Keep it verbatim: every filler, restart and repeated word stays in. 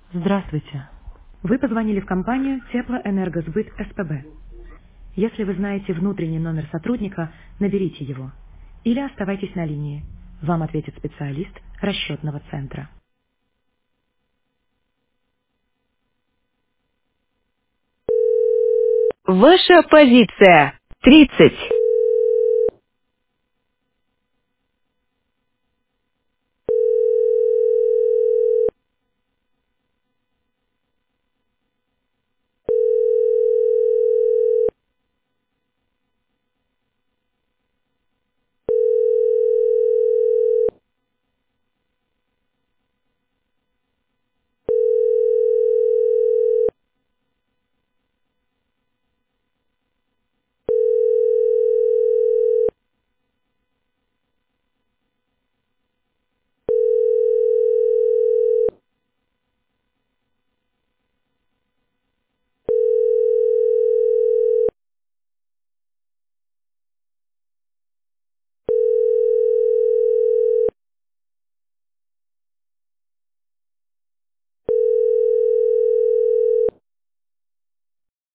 Здравствуйте. Вы позвонили в компанию Теплоэнергосбыт СПБ. Если вы знаете внутренний номер сотрудника, наберите его. Или оставайтесь на линии. Вам ответит специалист расчетного центра. Ваша позиция. тридцать.